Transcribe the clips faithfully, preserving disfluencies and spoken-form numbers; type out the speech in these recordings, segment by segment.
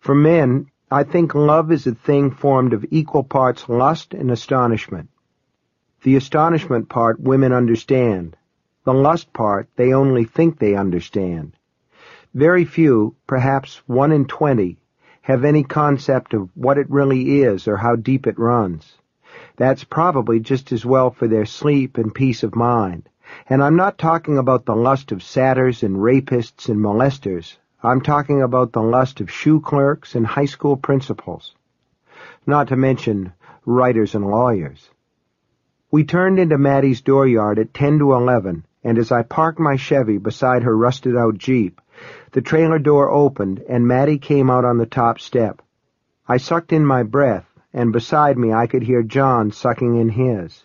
For men, I think love is a thing formed of equal parts lust and astonishment. The astonishment part women understand. The lust part they only think they understand. Very few, perhaps one in twenty, have any concept of what it really is or how deep it runs. That's probably just as well for their sleep and peace of mind. And I'm not talking about the lust of satyrs and rapists and molesters. I'm talking about the lust of shoe clerks and high school principals. Not to mention writers and lawyers. We turned into Maddie's dooryard at ten to eleven, and as I parked my Chevy beside her rusted-out Jeep, the trailer door opened and Maddie came out on the top step. I sucked in my breath, and beside me I could hear John sucking in his.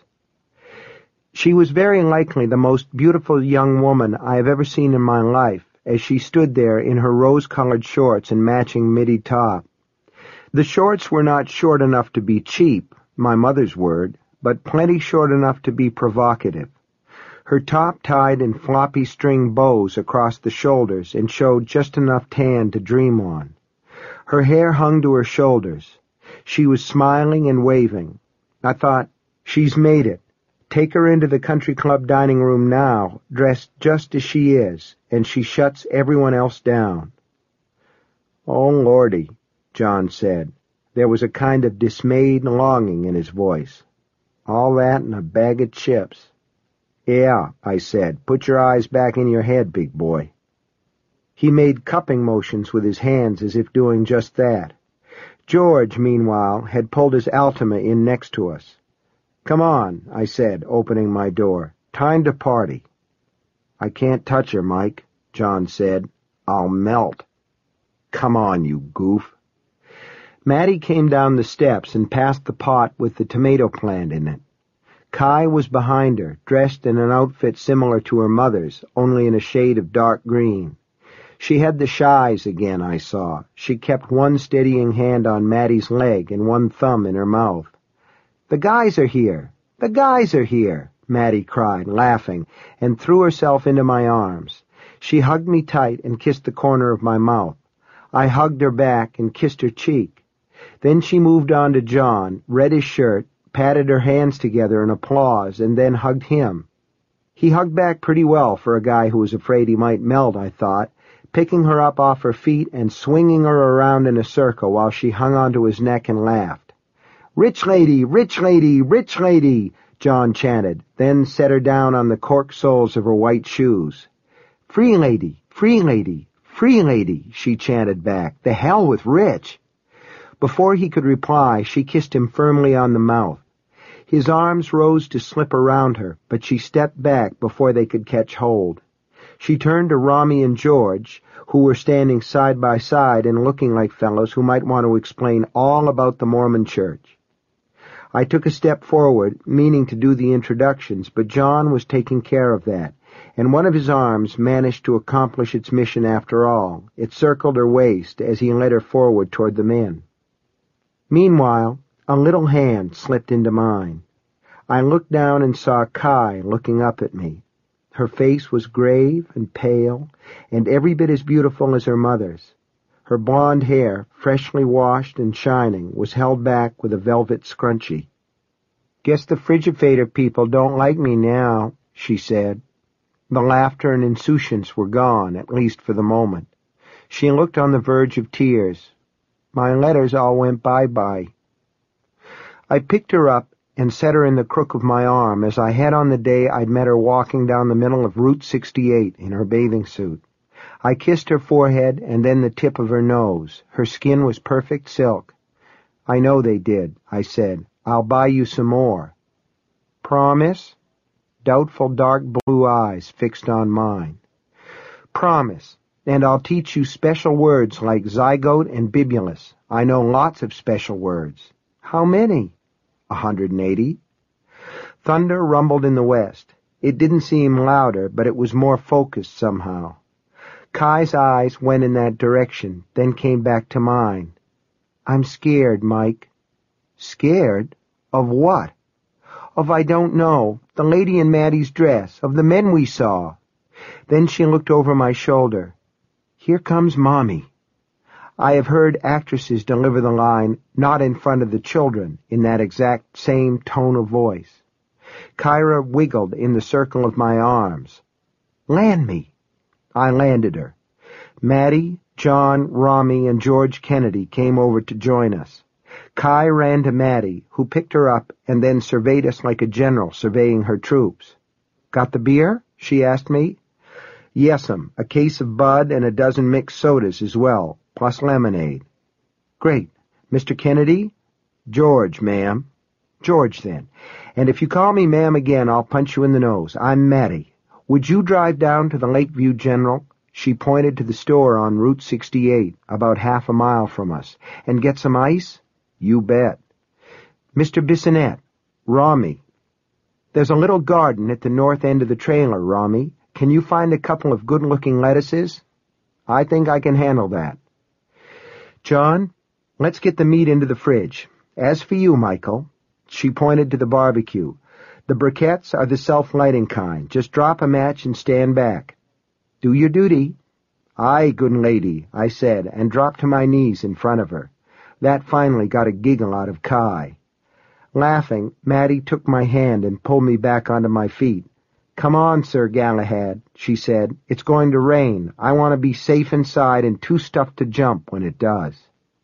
She was very likely the most beautiful young woman I have ever seen in my life, as she stood there in her rose-colored shorts and matching midi top. The shorts were not short enough to be cheap, my mother's word, but plenty short enough to be provocative. Her top tied in floppy string bows across the shoulders and showed just enough tan to dream on. Her hair hung to her shoulders. She was smiling and waving. I thought, she's made it. Take her into the country club dining room now, dressed just as she is, and she shuts everyone else down. "Oh, Lordy," John said. There was a kind of dismayed longing in his voice. "All that and a bag of chips." "Yeah," I said. "Put your eyes back in your head, big boy." He made cupping motions with his hands as if doing just that. George, meanwhile, had pulled his Altima in next to us. "Come on," I said, opening my door. "Time to party." "I can't touch her, Mike," John said. "I'll melt." "Come on, you goof." Maddie came down the steps and passed the pot with the tomato plant in it. Kai was behind her, dressed in an outfit similar to her mother's, only in a shade of dark green. She had the shies again, I saw. She kept one steadying hand on Maddie's leg and one thumb in her mouth. "The guys are here! The guys are here!" Maddie cried, laughing, and threw herself into my arms. She hugged me tight and kissed the corner of my mouth. I hugged her back and kissed her cheek. Then she moved on to John, read his shirt, patted her hands together in applause, and then hugged him. He hugged back pretty well for a guy who was afraid he might melt, I thought, picking her up off her feet and swinging her around in a circle while she hung onto his neck and laughed. "Rich lady, rich lady, rich lady," John chanted, then set her down on the cork soles of her white shoes. "Free lady, free lady, free lady," she chanted back. "The hell with rich." Before he could reply, she kissed him firmly on the mouth. His arms rose to slip around her, but she stepped back before they could catch hold. She turned to Rami and George, who were standing side by side and looking like fellows who might want to explain all about the Mormon Church. I took a step forward, meaning to do the introductions, but John was taking care of that, and one of his arms managed to accomplish its mission after all. It circled her waist as he led her forward toward the men. Meanwhile, a little hand slipped into mine. I looked down and saw Kai looking up at me. Her face was grave and pale, and every bit as beautiful as her mother's. Her blonde hair, freshly washed and shining, was held back with a velvet scrunchie. "Guess the Frigidator people don't like me now," she said. The laughter and insouciance were gone, at least for the moment. She looked on the verge of tears. "My letters all went bye-bye." I picked her up and set her in the crook of my arm as I had on the day I'd met her walking down the middle of Route sixty-eight in her bathing suit. I kissed her forehead and then the tip of her nose. Her skin was perfect silk. "I know they did," I said. "I'll buy you some more." "Promise?" Doubtful dark blue eyes fixed on mine. "Promise. And I'll teach you special words like zygote and bibulus. I know lots of special words." "How many?" A hundred and eighty." Thunder rumbled in the west. It didn't seem louder, but it was more focused somehow. Kai's eyes went in that direction, then came back to mine. "I'm scared, Mike." "Scared? Of what?" "Of I don't know. The lady in Maddie's dress. Of the men we saw." Then she looked over my shoulder. "Here comes Mommy." I have heard actresses deliver the line, "not in front of the children," in that exact same tone of voice. Kyra wiggled in the circle of my arms. "Land me." I landed her. Maddie, John, Rami, and George Kennedy came over to join us. Kai ran to Maddie, who picked her up and then surveyed us like a general surveying her troops. "Got the beer?" she asked me. "Yes'm, a case of Bud and a dozen mixed sodas as well, plus lemonade." "Great. Mister Kennedy?" "George, ma'am." "George, then. And if you call me ma'am again, I'll punch you in the nose. I'm Maddie. Would you drive down to the Lakeview General?" She pointed to the store on Route sixty-eight, about half a mile from us. "And get some ice?" "You bet." "Mister Bissonette." "Rami." "There's a little garden at the north end of the trailer, Rami. Can you find a couple of good-looking lettuces?" "I think I can handle that." "John, let's get the meat into the fridge. As for you, Michael," she pointed to the barbecue, "the briquettes are the self-lighting kind. Just drop a match and stand back." "Do your duty." "Aye, good lady," I said, and dropped to my knees in front of her. That finally got a giggle out of Kai. Laughing, Maddie took my hand and pulled me back onto my feet. "Come on, Sir Galahad," she said. "It's going to rain. I want to be safe inside and too stuffed to jump when it does."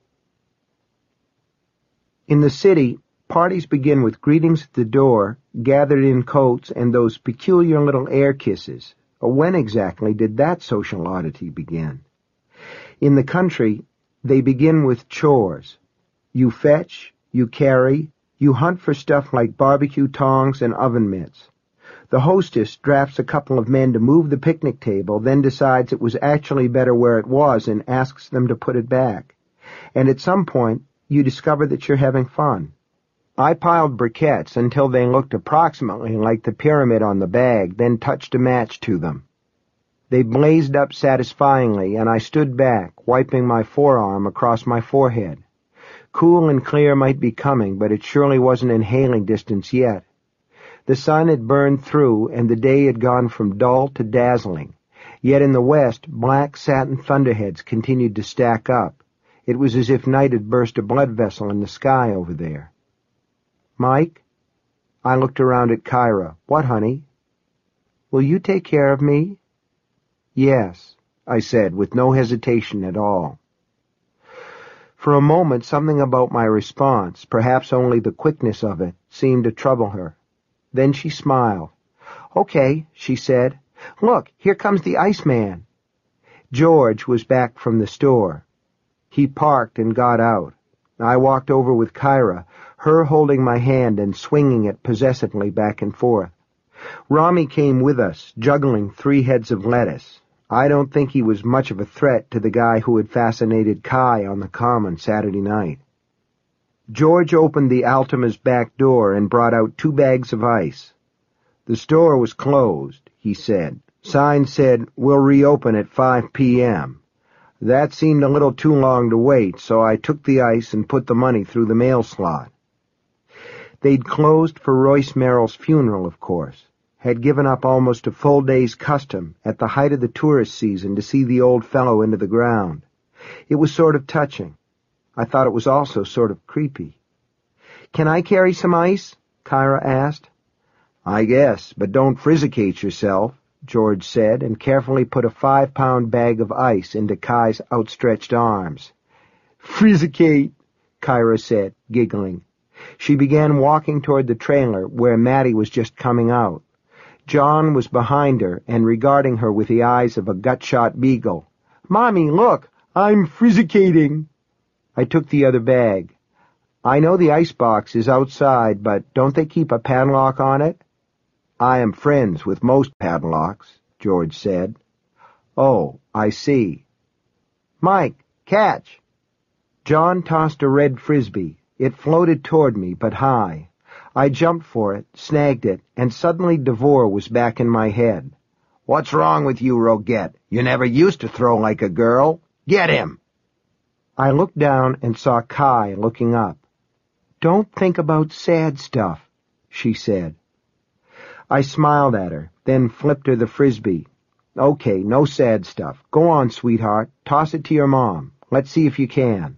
In the city, parties begin with greetings at the door, gathered in coats, and those peculiar little air kisses. When exactly did that social oddity begin? In the country, they begin with chores. You fetch, you carry, you hunt for stuff like barbecue tongs and oven mitts. The hostess drafts a couple of men to move the picnic table, then decides it was actually better where it was and asks them to put it back. And at some point, you discover that you're having fun. I piled briquettes until they looked approximately like the pyramid on the bag, then touched a match to them. They blazed up satisfyingly, and I stood back, wiping my forearm across my forehead. Cool and clear might be coming, but it surely wasn't in hailing distance yet. The sun had burned through, and the day had gone from dull to dazzling. Yet in the west, black satin thunderheads continued to stack up. It was as if night had burst a blood vessel in the sky over there. "Mike?" I looked around at Kyra. "What, honey?" "Will you take care of me?" "Yes," I said, with no hesitation at all. For a moment, something about my response, perhaps only the quickness of it, seemed to trouble her. Then she smiled. "Okay," she said. "Look, here comes the Iceman." George was back from the store. He parked and got out. I walked over with Kyra, her holding my hand and swinging it possessedly back and forth. Rami came with us, juggling three heads of lettuce. I don't think he was much of a threat to the guy who had fascinated Kai on the common Saturday night. George opened the Altima's back door and brought out two bags of ice. "The store was closed," he said. "Sign said, 'We'll reopen at five p.m. That seemed a little too long to wait, so I took the ice and put the money through the mail slot." They'd closed for Royce Merrill's funeral, of course. Had given up almost a full day's custom at the height of the tourist season to see the old fellow into the ground. It was sort of touching. I thought it was also sort of creepy. "Can I carry some ice?" Kyra asked. "I guess, but don't frizzicate yourself," George said, and carefully put a five-pound bag of ice into Kai's outstretched arms. "Frizzicate," Kyra said, giggling. She began walking toward the trailer, where Maddie was just coming out. John was behind her and regarding her with the eyes of a gut-shot beagle. "Mommy, look! I'm frizzicating!" I took the other bag. "I know the icebox is outside, but don't they keep a padlock on it?" "I am friends with most padlocks," George said. "Oh, I see." "Mike, catch!" John tossed a red frisbee. It floated toward me, but high. I jumped for it, snagged it, and suddenly Devore was back in my head. "What's wrong with you, Roget? You never used to throw like a girl. Get him!" I looked down and saw Kai looking up. "Don't think about sad stuff," she said. I smiled at her, then flipped her the frisbee. "Okay, no sad stuff. Go on, sweetheart. Toss it to your mom. Let's see if you can."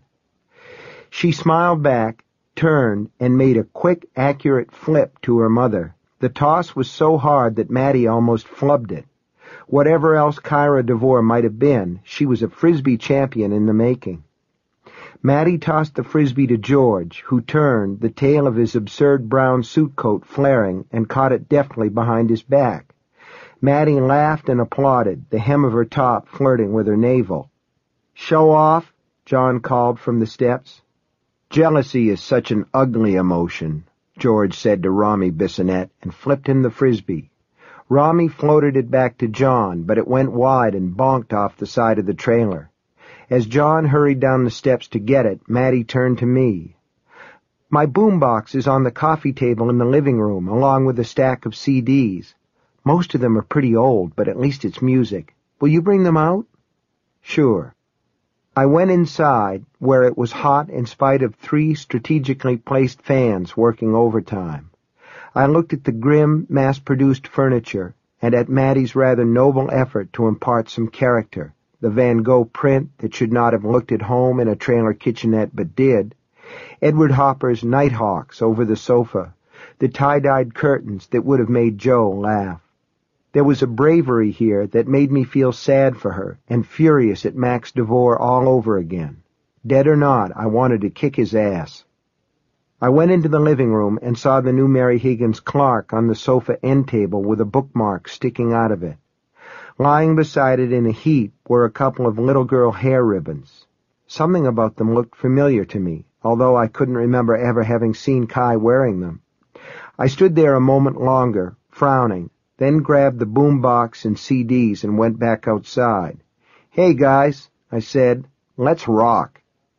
She smiled back, turned, and made a quick, accurate flip to her mother. The toss was so hard that Mattie almost flubbed it. Whatever else Kyra DeVore might have been, she was a Frisbee champion in the making. Mattie tossed the Frisbee to George, who turned, the tail of his absurd brown suit coat flaring, and caught it deftly behind his back. Mattie laughed and applauded, the hem of her top flirting with her navel. "Show off," John called from the steps. "Jealousy is such an ugly emotion," George said to Rami Bissonette, and flipped him the Frisbee. Rami floated it back to John, but it went wide and bonked off the side of the trailer. As John hurried down the steps to get it, Mattie turned to me. "My boombox is on the coffee table in the living room, along with a stack of C Ds. Most of them are pretty old, but at least it's music. Will you bring them out?" "Sure." I went inside, where it was hot in spite of three strategically placed fans working overtime. I looked at the grim, mass-produced furniture, and at Mattie's rather noble effort to impart some character, the Van Gogh print that should not have looked at home in a trailer kitchenette but did, Edward Hopper's Nighthawks over the sofa, the tie-dyed curtains that would have made Joe laugh. There was a bravery here that made me feel sad for her and furious at Max DeVore all over again. Dead or not, I wanted to kick his ass. I went into the living room and saw the new Mary Higgins Clark on the sofa end table with a bookmark sticking out of it. Lying beside it in a heap were a couple of little girl hair ribbons. Something about them looked familiar to me, although I couldn't remember ever having seen Kai wearing them. I stood there a moment longer, frowning, then grabbed the boom box and C Ds and went back outside. "Hey, guys," I said, "let's rock."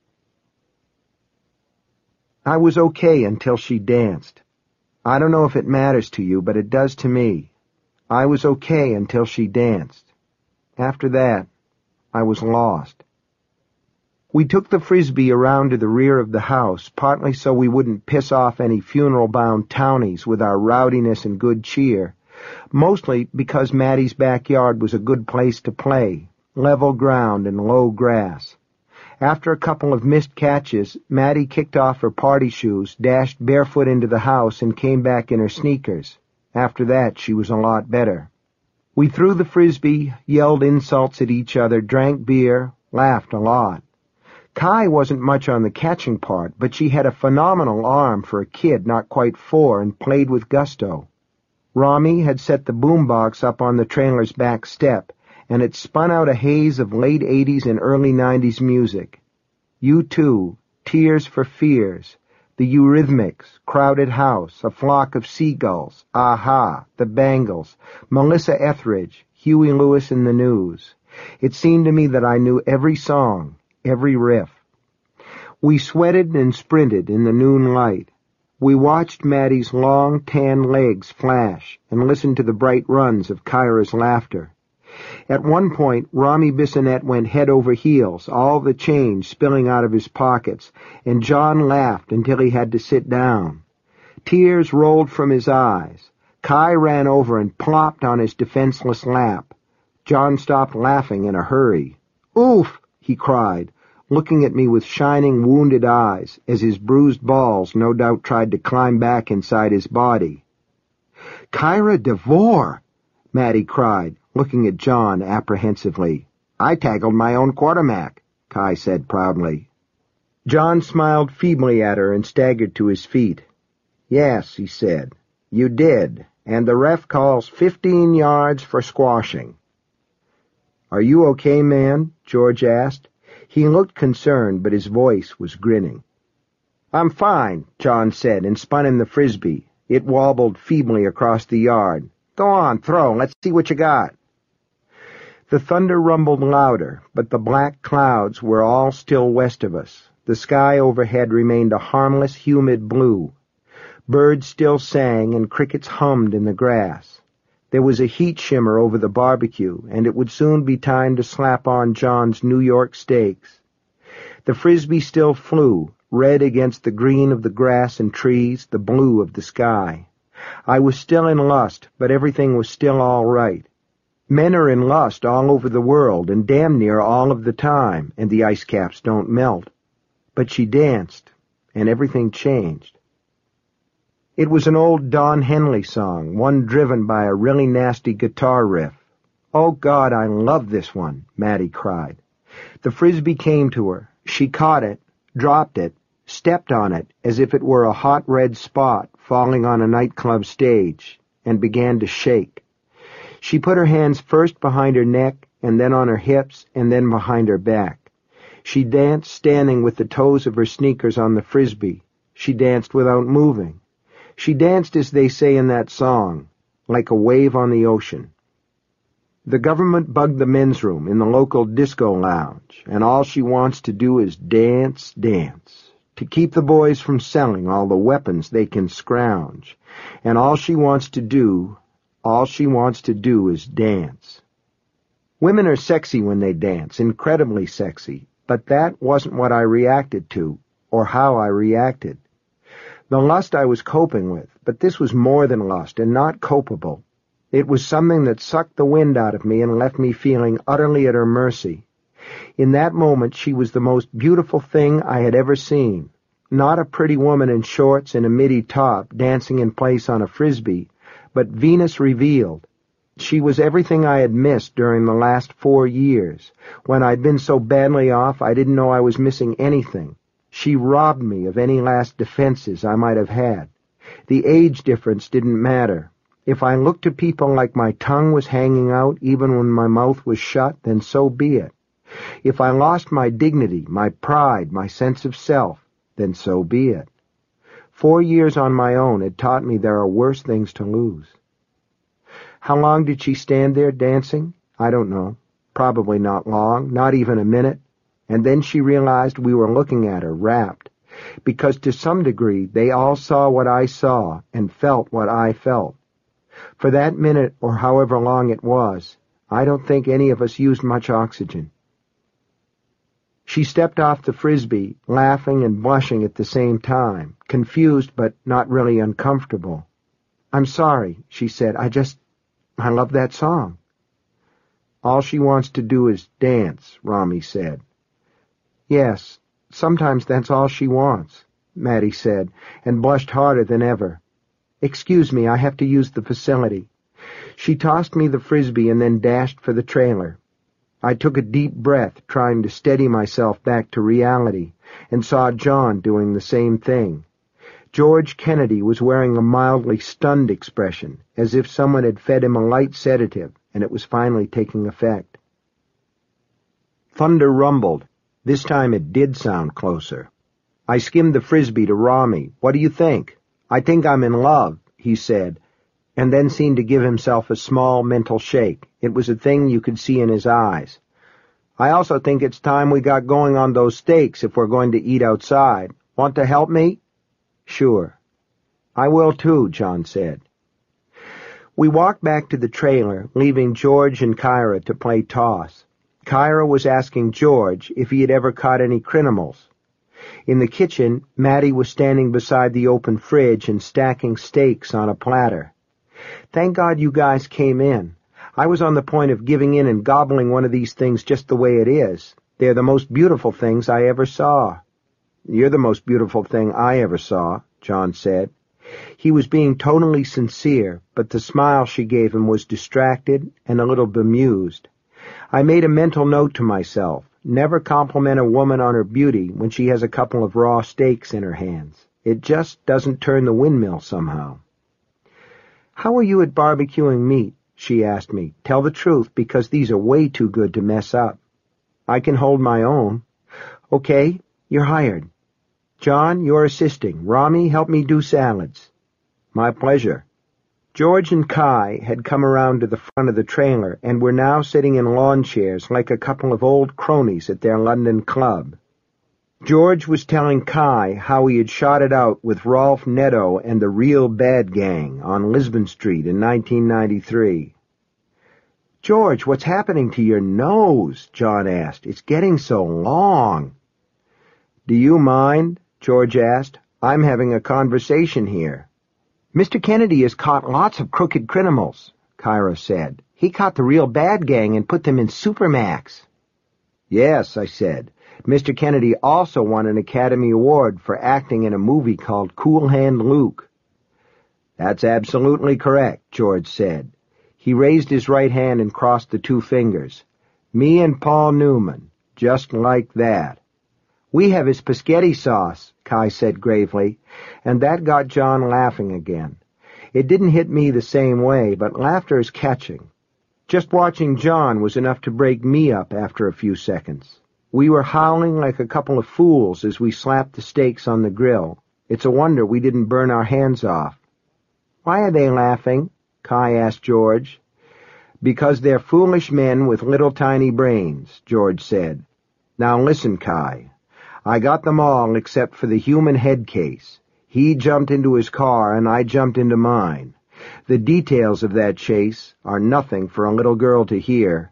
I was okay until she danced. I don't know if it matters to you, but it does to me. I was okay until she danced. After that, I was lost. We took the Frisbee around to the rear of the house, partly so we wouldn't piss off any funeral-bound townies with our rowdiness and good cheer, mostly because Mattie's backyard was a good place to play, level ground and low grass. After a couple of missed catches, Mattie kicked off her party shoes, dashed barefoot into the house, and came back in her sneakers. After that, she was a lot better. We threw the Frisbee, yelled insults at each other, drank beer, laughed a lot. Kai wasn't much on the catching part, but she had a phenomenal arm for a kid not quite four and played with gusto. Rami had set the boombox up on the trailer's back step, and it spun out a haze of late eighties and early nineties music. U two, Tears for Fears, the Eurythmics, Crowded House, A Flock of Seagulls, Aha, the Bangles, Melissa Etheridge, Huey Lewis and the News. It seemed to me that I knew every song, every riff. We sweated and sprinted in the noon light. We watched Mattie's long, tan legs flash and listened to the bright runs of Kyra's laughter. At one point, Rami Bissonette went head over heels, all the change spilling out of his pockets, and John laughed until he had to sit down. Tears rolled from his eyes. Kai ran over and plopped on his defenseless lap. John stopped laughing in a hurry. "Oof!" he cried, looking at me with shining, wounded eyes, as his bruised balls no doubt tried to climb back inside his body. "Kyra DeVore!" Mattie cried, looking at John apprehensively. "I tackled my own quarterback," Kai said proudly. John smiled feebly at her and staggered to his feet. "Yes," he said, "you did, and the ref calls fifteen yards for squashing." "Are you okay, man?" George asked. He looked concerned, but his voice was grinning. "I'm fine," John said, and spun him the Frisbee. It wobbled feebly across the yard. "Go on, throw. Let's see what you got." The thunder rumbled louder, but the black clouds were all still west of us. The sky overhead remained a harmless, humid blue. Birds still sang, and crickets hummed in the grass. There was a heat shimmer over the barbecue, and it would soon be time to slap on John's New York steaks. The Frisbee still flew, red against the green of the grass and trees, the blue of the sky. I was still in lust, but everything was still all right. Men are in lust all over the world and damn near all of the time, and the ice caps don't melt. But she danced, and everything changed. It was an old Don Henley song, one driven by a really nasty guitar riff. "Oh, God, I love this one," Maddie cried. The frisbee came to her. She caught it, dropped it, stepped on it as if it were a hot red spot falling on a nightclub stage, and began to shake. She put her hands first behind her neck, and then on her hips, and then behind her back. She danced standing with the toes of her sneakers on the frisbee. She danced without moving. She danced, as they say in that song, like a wave on the ocean. The government bugged the men's room in the local disco lounge, and all she wants to do is dance, dance, to keep the boys from selling all the weapons they can scrounge. And all she wants to do, all she wants to do is dance. Women are sexy when they dance, incredibly sexy, but that wasn't what I reacted to, or how I reacted. The lust I was coping with, but this was more than lust and not copable. It was something that sucked the wind out of me and left me feeling utterly at her mercy. In that moment she was the most beautiful thing I had ever seen. Not a pretty woman in shorts and a midi top dancing in place on a frisbee, but Venus revealed. She was everything I had missed during the last four years. When I'd been so badly off I didn't know I was missing anything. She robbed me of any last defenses I might have had. The age difference didn't matter. If I looked at people like my tongue was hanging out even when my mouth was shut, then so be it. If I lost my dignity, my pride, my sense of self, then so be it. Four years on my own had taught me there are worse things to lose. How long did she stand there dancing? I don't know. Probably not long, not even a minute. And then she realized we were looking at her, rapt, because to some degree they all saw what I saw and felt what I felt. For that minute, or however long it was, I don't think any of us used much oxygen. She stepped off the frisbee, laughing and blushing at the same time, confused but not really uncomfortable. "I'm sorry," she said. I just, I love that song." "All she wants to do is dance," Rami said. "Yes, sometimes that's all she wants," Maddie said, and blushed harder than ever. "Excuse me, I have to use the facility." She tossed me the frisbee and then dashed for the trailer. I took a deep breath, trying to steady myself back to reality, and saw John doing the same thing. George Kennedy was wearing a mildly stunned expression, as if someone had fed him a light sedative, and it was finally taking effect. Thunder rumbled. This time it did sound closer. I skimmed the frisbee to Rami. "What do you think?" "I think I'm in love," he said, and then seemed to give himself a small mental shake. It was a thing you could see in his eyes. "I also think it's time we got going on those steaks if we're going to eat outside. Want to help me?" "Sure." "I will too," John said. We walked back to the trailer, leaving George and Kyra to play toss. Kyra was asking George if he had ever caught any criminals. In the kitchen, Maddie was standing beside the open fridge and stacking steaks on a platter. "Thank God you guys came in. I was on the point of giving in and gobbling one of these things just the way it is. They're the most beautiful things I ever saw." "You're the most beautiful thing I ever saw," John said. He was being totally sincere, but the smile she gave him was distracted and a little bemused. I made a mental note to myself. Never compliment a woman on her beauty when she has a couple of raw steaks in her hands. It just doesn't turn the windmill somehow. "How are you at barbecuing meat?" she asked me. "Tell the truth, because these are way too good to mess up." "I can hold my own." "Okay, you're hired. John, you're assisting. Rami, help me do salads." "My pleasure." George and Kai had come around to the front of the trailer and were now sitting in lawn chairs like a couple of old cronies at their London club. George was telling Kai how he had shot it out with Rolf Netto and the Real Bad Gang on Lisbon Street in nineteen ninety-three. "George, what's happening to your nose?" John asked. "It's getting so long." "Do you mind?" George asked. "I'm having a conversation here." "Mister Kennedy has caught lots of crooked criminals," Kyra said. He caught the real bad gang and put them in Supermax. Yes, I said. Mister Kennedy also won an Academy Award for acting in a movie called Cool Hand Luke. That's absolutely correct, George said. He raised his right hand and crossed the two fingers. Me and Paul Newman, just like that. We have his spaghetti sauce, Kai said gravely, and that got John laughing again. It didn't hit me the same way, but laughter is catching. Just watching John was enough to break me up after a few seconds. We were howling like a couple of fools as we slapped the steaks on the grill. It's a wonder we didn't burn our hands off. Why are they laughing? Kai asked George. Because they're foolish men with little tiny brains, George said. Now listen, Kai. I got them all except for the human head case. He jumped into his car and I jumped into mine. The details of that chase are nothing for a little girl to hear.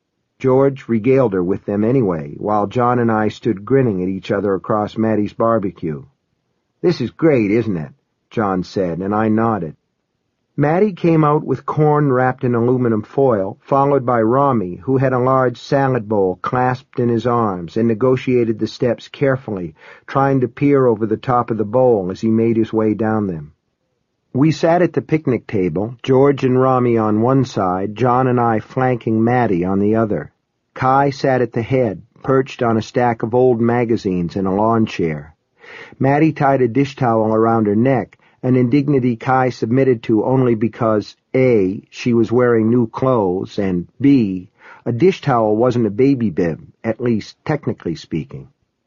George regaled her with them anyway, while John and I stood grinning at each other across Mattie's barbecue. This is great, isn't it? John said, and I nodded. Mattie came out with corn wrapped in aluminum foil, followed by Rami, who had a large salad bowl clasped in his arms and negotiated the steps carefully, trying to peer over the top of the bowl as he made his way down them. We sat at the picnic table, George and Rami on one side, John and I flanking Mattie on the other. Kai sat at the head, perched on a stack of old magazines in a lawn chair. Mattie tied a dish towel around her neck, an indignity Kai submitted to only because, A, she was wearing new clothes, and B, a dish towel wasn't a baby bib, at least technically speaking.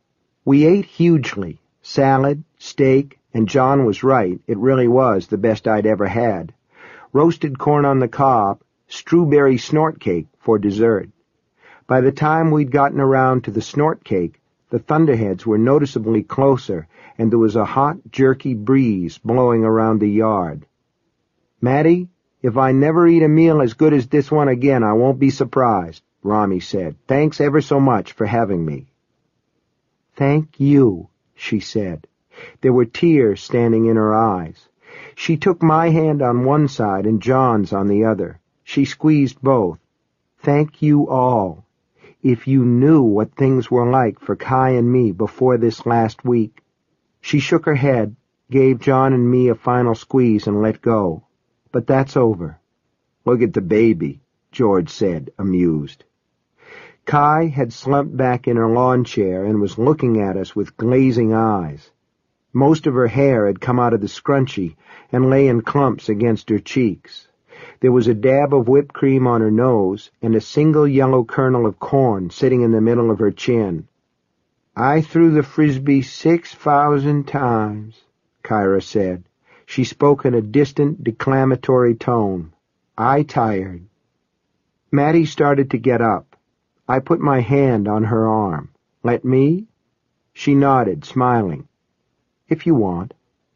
We ate hugely. Salad, steak, and John was right, it really was the best I'd ever had. Roasted corn on the cob, strawberry snort cake for dessert. By the time we'd gotten around to the snort cake, the thunderheads were noticeably closer, and there was a hot, jerky breeze blowing around the yard. Mattie, if I never eat a meal as good as this one again, I won't be surprised, Rami said. Thanks ever so much for having me. Thank you, she said. There were tears standing in her eyes. She took my hand on one side and John's on the other. She squeezed both. Thank you all. If you knew what things were like for Kai and me before this last week. She shook her head, gave John and me a final squeeze and let go. But that's over. Look at the baby, George said, amused. Kai had slumped back in her lawn chair and was looking at us with glazing eyes. Most of her hair had come out of the scrunchie and lay in clumps against her cheeks. There was a dab of whipped cream on her nose and a single yellow kernel of corn sitting in the middle of her chin. I threw the frisbee six thousand times, Kyra said. She spoke in a distant, declamatory tone. I tired. Mattie started to get up. I put my hand on her arm. Let me? She nodded, smiling. If you want.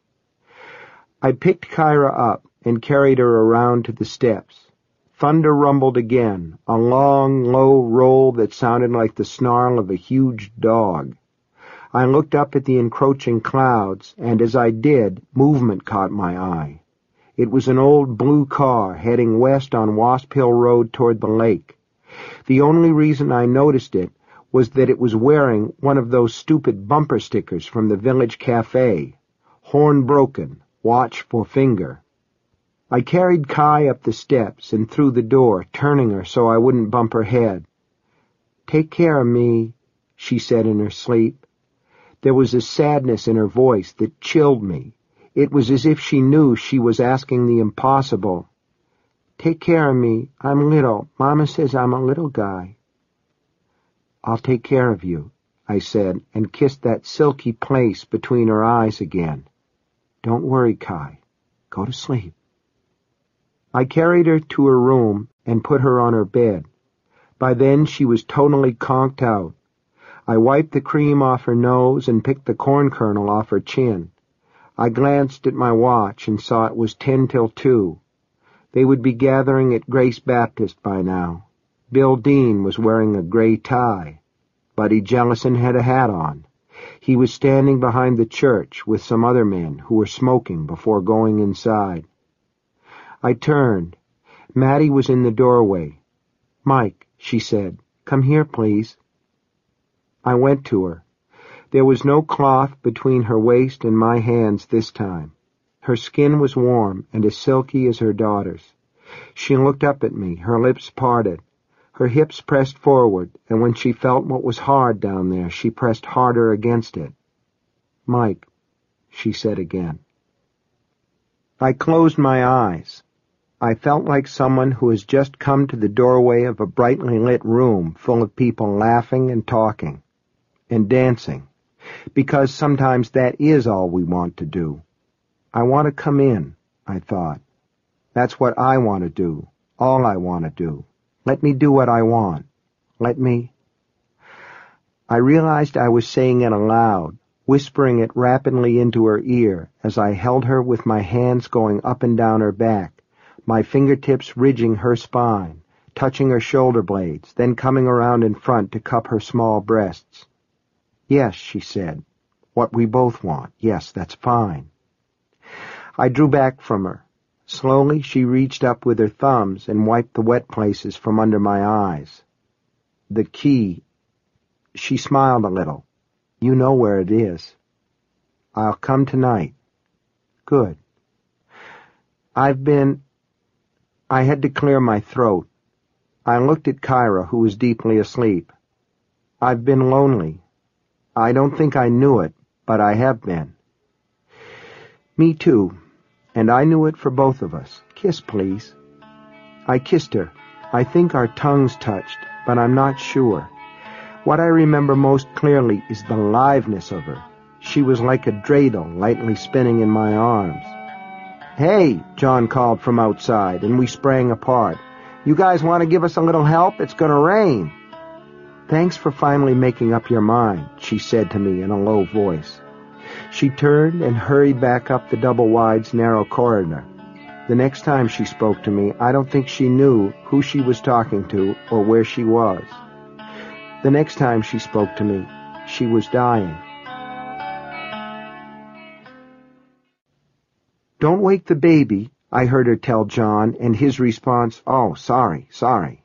I picked Kyra up and carried her around to the steps. Thunder rumbled again, a long, low roll that sounded like the snarl of a huge dog. I looked up at the encroaching clouds, and as I did, movement caught my eye. It was an old blue car heading west on Wasp Hill Road toward the lake. The only reason I noticed it was that it was wearing one of those stupid bumper stickers from the village cafe. Horn broken, watch for finger. I carried Kai up the steps and through the door, turning her so I wouldn't bump her head. Take care of me, she said in her sleep. There was a sadness in her voice that chilled me. It was as if she knew she was asking the impossible. Take care of me. I'm little. Mama says I'm a little guy. I'll take care of you, I said, and kissed that silky place between her eyes again. Don't worry, Kai. Go to sleep. I carried her to her room and put her on her bed. By then she was totally conked out. I wiped the cream off her nose and picked the corn kernel off her chin. I glanced at my watch and saw it was ten till two. They would be gathering at Grace Baptist by now. Bill Dean was wearing a gray tie. Buddy Jellison had a hat on. He was standing behind the church with some other men who were smoking before going inside. I turned. Maddie was in the doorway. "Mike," she said, "come here, please." I went to her. There was no cloth between her waist and my hands this time. Her skin was warm and as silky as her daughter's. She looked up at me, her lips parted. Her hips pressed forward, and when she felt what was hard down there, she pressed harder against it. "Mike," she said again. I closed my eyes. I felt like someone who has just come to the doorway of a brightly lit room full of people laughing and talking and dancing, because sometimes that is all we want to do. I want to come in, I thought. That's what I want to do, all I want to do. Let me do what I want. Let me... I realized I was saying it aloud, whispering it rapidly into her ear as I held her with my hands going up and down her back, my fingertips ridging her spine, touching her shoulder blades, then coming around in front to cup her small breasts. "Yes," she said. "What we both want. Yes, that's fine." I drew back from her. Slowly she reached up with her thumbs and wiped the wet places from under my eyes. "The key..." She smiled a little. "You know where it is." "I'll come tonight." "Good." I've been... I had to clear my throat. I looked at Kyra, who was deeply asleep. "I've been lonely. I don't think I knew it, but I have been." "Me too. And I knew it for both of us. Kiss, please." I kissed her. I think our tongues touched, but I'm not sure. What I remember most clearly is the liveness of her. She was like a dreidel lightly spinning in my arms. "Hey," John called from outside, and we sprang apart. "You guys want to give us a little help? It's going to rain." "Thanks for finally making up your mind," she said to me in a low voice. She turned and hurried back up the double-wide's narrow corridor. The next time she spoke to me, I don't think she knew who she was talking to or where she was. The next time she spoke to me, she was dying. "Don't wake the baby," I heard her tell John, and his response, "Oh, sorry, sorry."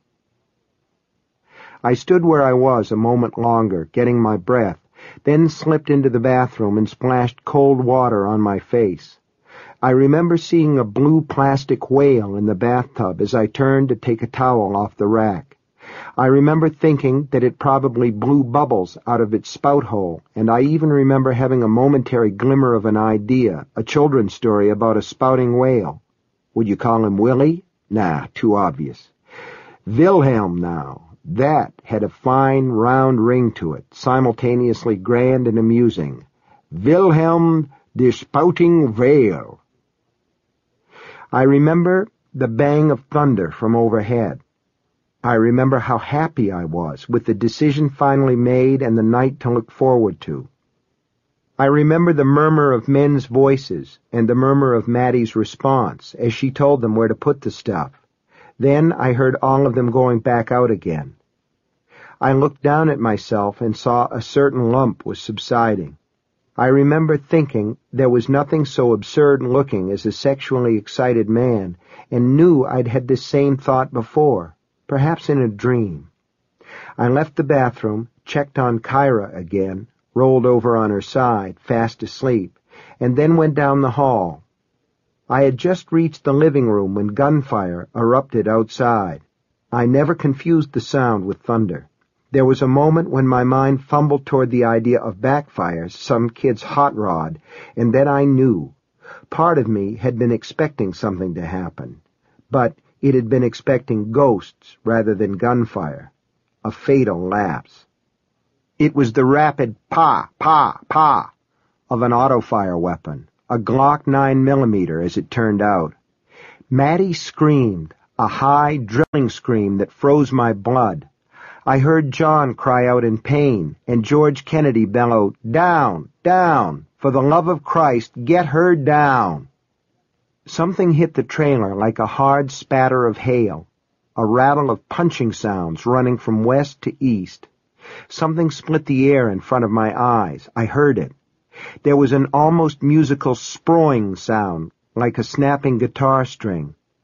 I stood where I was a moment longer, getting my breath, then slipped into the bathroom and splashed cold water on my face. I remember seeing a blue plastic whale in the bathtub as I turned to take a towel off the rack. I remember thinking that it probably blew bubbles out of its spout hole, and I even remember having a momentary glimmer of an idea, a children's story about a spouting whale. Would you call him Willie? Nah, too obvious. Wilhelm now. That had a fine, round ring to it, simultaneously grand and amusing. Wilhelm der Spouting Whale. I remember the bang of thunder from overhead. I remember how happy I was with the decision finally made and the night to look forward to. I remember the murmur of men's voices and the murmur of Maddie's response as she told them where to put the stuff. Then I heard all of them going back out again. I looked down at myself and saw a certain lump was subsiding. I remember thinking there was nothing so absurd-looking as a sexually excited man, and knew I'd had this same thought before, perhaps in a dream. I left the bathroom, checked on Kyra again, rolled over on her side, fast asleep, and then went down the hall. I had just reached the living room when gunfire erupted outside. I never confused the sound with thunder. There was a moment when my mind fumbled toward the idea of backfires, some kid's hot rod, and then I knew. Part of me had been expecting something to happen, but it had been expecting ghosts rather than gunfire. A fatal lapse. It was the rapid pa, pa, pa of an auto-fire weapon, a Glock nine millimeter as it turned out. Maddie screamed, a high, drilling scream that froze my blood. I heard John cry out in pain, and George Kennedy bellowed, "Down, down, for the love of Christ, get her down." Something hit the trailer like a hard spatter of hail, a rattle of punching sounds running from west to east. Something split the air in front of my eyes. I heard it. There was an almost musical sproing sound, like a snapping guitar string.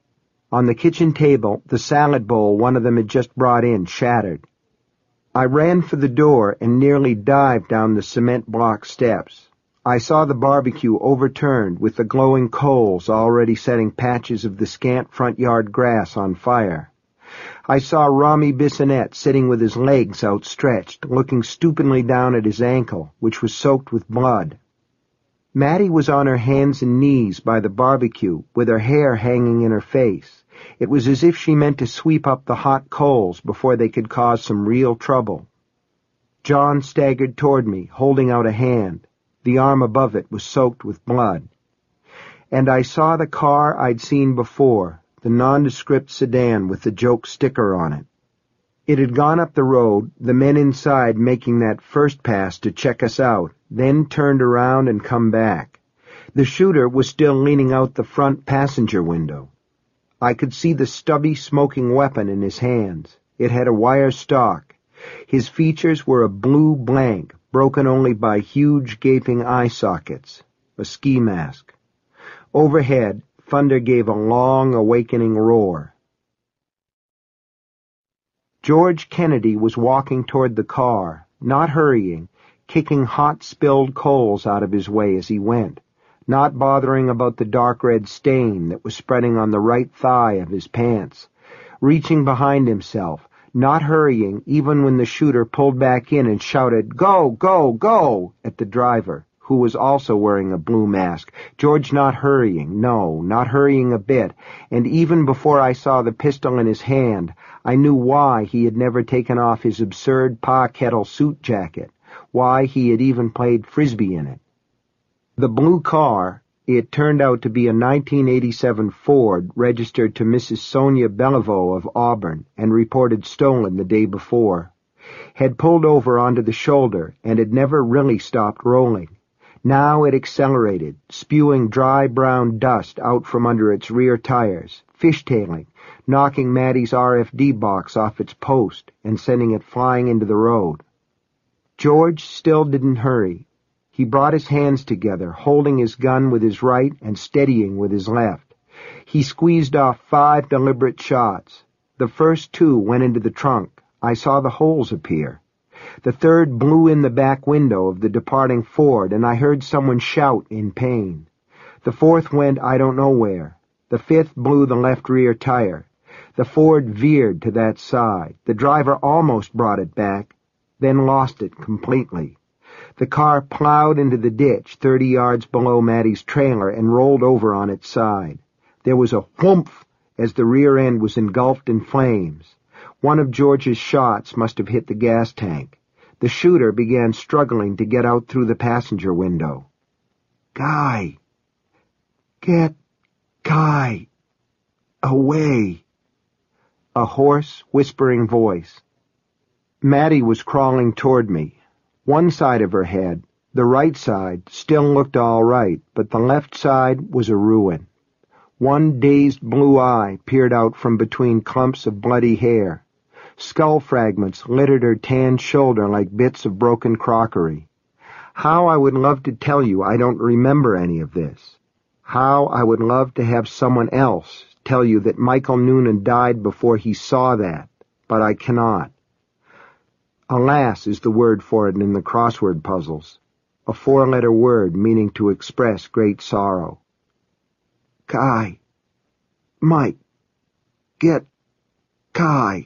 On the kitchen table, the salad bowl one of them had just brought in shattered. I ran for the door and nearly dived down the cement block steps. I saw the barbecue overturned with the glowing coals already setting patches of the scant front yard grass on fire. I saw Rami Bissonette sitting with his legs outstretched, looking stupidly down at his ankle, which was soaked with blood. Mattie was on her hands and knees by the barbecue, with her hair hanging in her face. It was as if she meant to sweep up the hot coals before they could cause some real trouble. John staggered toward me, holding out a hand. The arm above it was soaked with blood. And I saw the car I'd seen before, the nondescript sedan with the joke sticker on it. It had gone up the road, the men inside making that first pass to check us out, then turned around and come back. The shooter was still leaning out the front passenger window. I could see the stubby smoking weapon in his hands. It had a wire stock. His features were a blue blank, broken only by huge gaping eye sockets, a ski mask. Overhead, thunder gave a long, awakening roar. George Kennedy was walking toward the car, not hurrying, kicking hot spilled coals out of his way as he went, not bothering about the dark red stain that was spreading on the right thigh of his pants, reaching behind himself, not hurrying even when the shooter pulled back in and shouted, "Go, go, go!" at the driver, who was also wearing a blue mask. George not hurrying, no, not hurrying a bit, and even before I saw the pistol in his hand, I knew why he had never taken off his absurd Pa-Kettle suit jacket, why he had even played Frisbee in it. The blue car, it turned out to be a nineteen eighty-seven Ford registered to Missus Sonia Beliveau of Auburn and reported stolen the day before, had pulled over onto the shoulder and had never really stopped rolling. Now it accelerated, spewing dry brown dust out from under its rear tires, fishtailing, knocking Mattie's R F D box off its post and sending it flying into the road. George still didn't hurry. He brought his hands together, holding his gun with his right and steadying with his left. He squeezed off five deliberate shots. The first two went into the trunk. I saw the holes appear. The third blew in the back window of the departing Ford, and I heard someone shout in pain. The fourth went I don't know where. The fifth blew the left rear tire. The Ford veered to that side. The driver almost brought it back, then lost it completely. The car plowed into the ditch thirty yards below Mattie's trailer and rolled over on its side. There was a whoomph as the rear end was engulfed in flames. One of George's shots must have hit the gas tank. The shooter began struggling to get out through the passenger window. "Guy! Get Guy! Away!" A hoarse, whispering voice. Mattie was crawling toward me. One side of her head, the right side, still looked all right, but the left side was a ruin. One dazed blue eye peered out from between clumps of bloody hair. Skull fragments littered her tanned shoulder like bits of broken crockery. How I would love to tell you I don't remember any of this. How I would love to have someone else tell you that Michael Noonan died before he saw that, but I cannot. Alas is the word for it in the crossword puzzles, a four-letter word meaning to express great sorrow. Kai. Mike. Get Kai.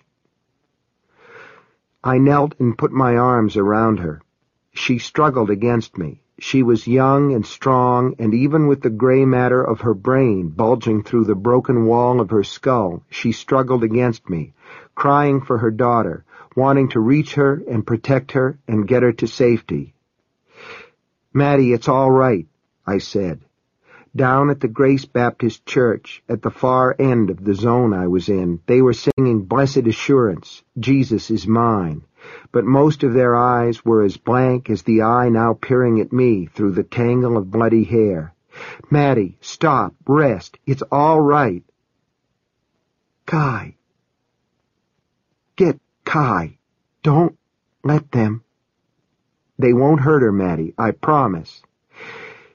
I knelt and put my arms around her. She struggled against me. She was young and strong, and even with the gray matter of her brain bulging through the broken wall of her skull, she struggled against me, crying for her daughter, wanting to reach her and protect her and get her to safety. "Mattie, it's all right," I said. Down at the Grace Baptist Church, at the far end of the zone I was in, they were singing Blessed Assurance, Jesus is mine, but most of their eyes were as blank as the eye now peering at me through the tangle of bloody hair. "Mattie, stop, rest, it's all right." "Kai. Get Kai. Don't let them." "They won't hurt her, Mattie, I promise."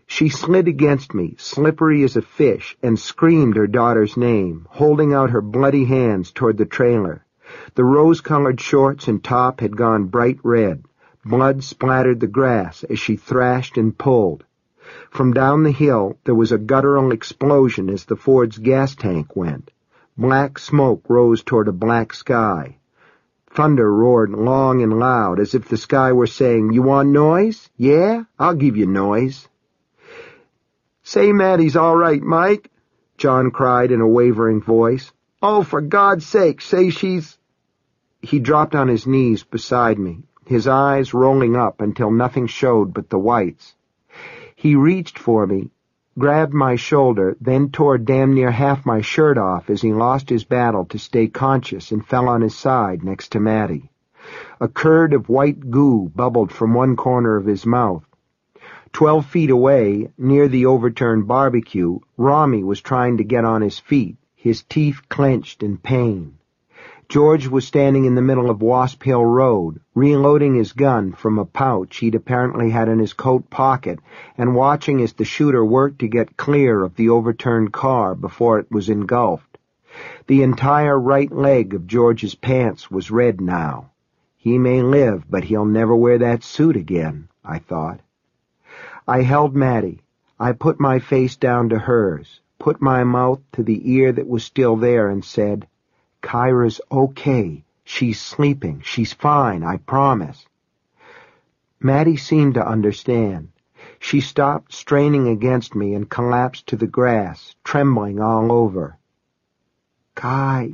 She slid against me, slippery as a fish, and screamed her daughter's name, holding out her bloody hands toward the trailer. The rose-colored shorts and top had gone bright red. Blood splattered the grass as she thrashed and pulled. From down the hill there was a guttural explosion as the Ford's gas tank went. Black smoke rose toward a black sky. Thunder roared long and loud, as if the sky were saying, "You want noise? Yeah? I'll give you noise." "Say Maddie's all right, Mike," John cried in a wavering voice. "Oh, for God's sake, say she's—" He dropped on his knees beside me, his eyes rolling up until nothing showed but the whites. He reached for me, grabbed my shoulder, then tore damn near half my shirt off as he lost his battle to stay conscious and fell on his side next to Maddie. A curd of white goo bubbled from one corner of his mouth. Twelve feet away, near the overturned barbecue, Rami was trying to get on his feet, his teeth clenched in pain. George was standing in the middle of Wasp Hill Road, reloading his gun from a pouch he'd apparently had in his coat pocket, and watching as the shooter worked to get clear of the overturned car before it was engulfed. The entire right leg of George's pants was red now. He may live, but he'll never wear that suit again, I thought. I held Maddie. I put my face down to hers, put my mouth to the ear that was still there, and said, "Kyra's okay. She's sleeping. She's fine, I promise." Maddie seemed to understand. She stopped straining against me and collapsed to the grass, trembling all over. Kai.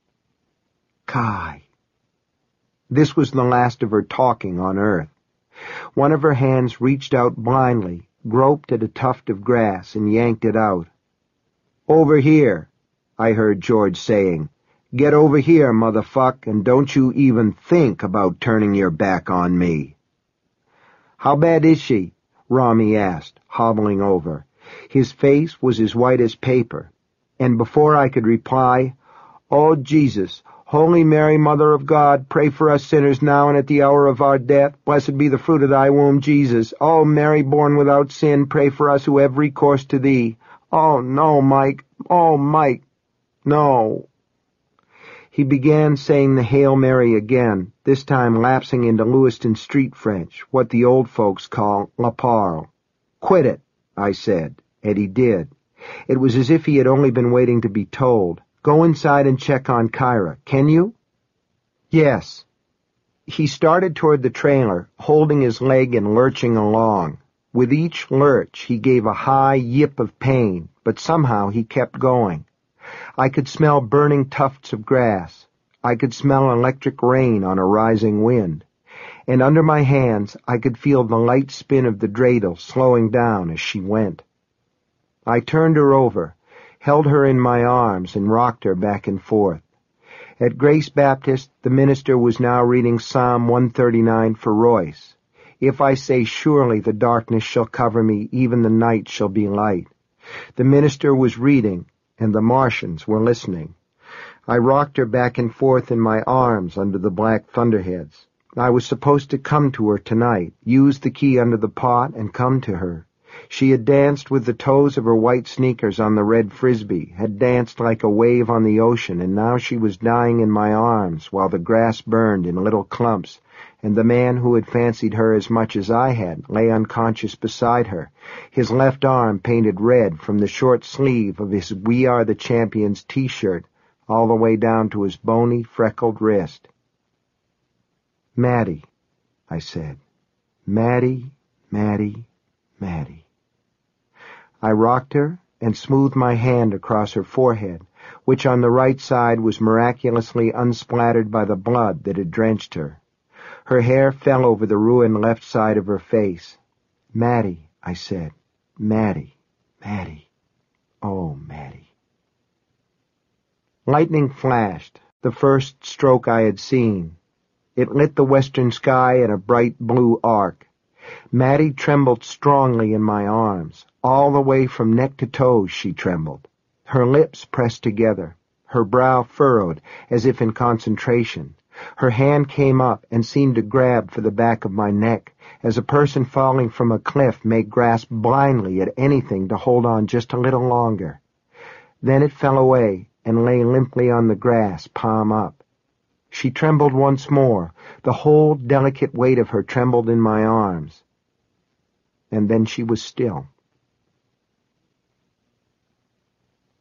Kai. This was the last of her talking on earth. One of her hands reached out blindly, groped at a tuft of grass, and yanked it out. "Over here," I heard George saying. "Get over here, motherfuck, and don't you even think about turning your back on me." "How bad is she?" Rami asked, hobbling over. His face was as white as paper, and before I could reply, "Oh, Jesus, Holy Mary, Mother of God, pray for us sinners now and at the hour of our death. Blessed be the fruit of thy womb, Jesus. Oh, Mary, born without sin, pray for us who have recourse to thee." "Oh, no, Mike. Oh, Mike. No." He began saying the Hail Mary again, this time lapsing into Lewiston Street French, what the old folks call la parle. "Quit it," I said, and he did. It was as if he had only been waiting to be told. "Go inside and check on Kyra, can you?" "Yes." He started toward the trailer, holding his leg and lurching along. With each lurch, he gave a high yip of pain, but somehow he kept going. I could smell burning tufts of grass. I could smell electric rain on a rising wind. And under my hands, I could feel the light spin of the dreidel slowing down as she went. I turned her over, held her in my arms, and rocked her back and forth. At Grace Baptist, the minister was now reading Psalm one thirty-nine for Royce. "If I say, surely the darkness shall cover me, even the night shall be light." The minister was reading, and the Martians were listening. I rocked her back and forth in my arms under the black thunderheads. I was supposed to come to her tonight, use the key under the pot, and come to her. She had danced with the toes of her white sneakers on the red frisbee, had danced like a wave on the ocean, and now she was dying in my arms while the grass burned in little clumps, and the man who had fancied her as much as I had lay unconscious beside her, his left arm painted red from the short sleeve of his We Are the Champions t-shirt all the way down to his bony, freckled wrist. "Maddie," I said. "Maddie, Maddie, Maddie." I rocked her and smoothed my hand across her forehead, which on the right side was miraculously unsplattered by the blood that had drenched her. Her hair fell over the ruined left side of her face. "Maddie," I said. "Maddie, Maddie. Oh, Maddie." Lightning flashed, the first stroke I had seen. It lit the western sky in a bright blue arc. Maddie trembled strongly in my arms. All the way from neck to toes she trembled. Her lips pressed together, her brow furrowed as if in concentration. Her hand came up and seemed to grab for the back of my neck, as a person falling from a cliff may grasp blindly at anything to hold on just a little longer. Then it fell away and lay limply on the grass, palm up. She trembled once more. The whole delicate weight of her trembled in my arms. And then she was still.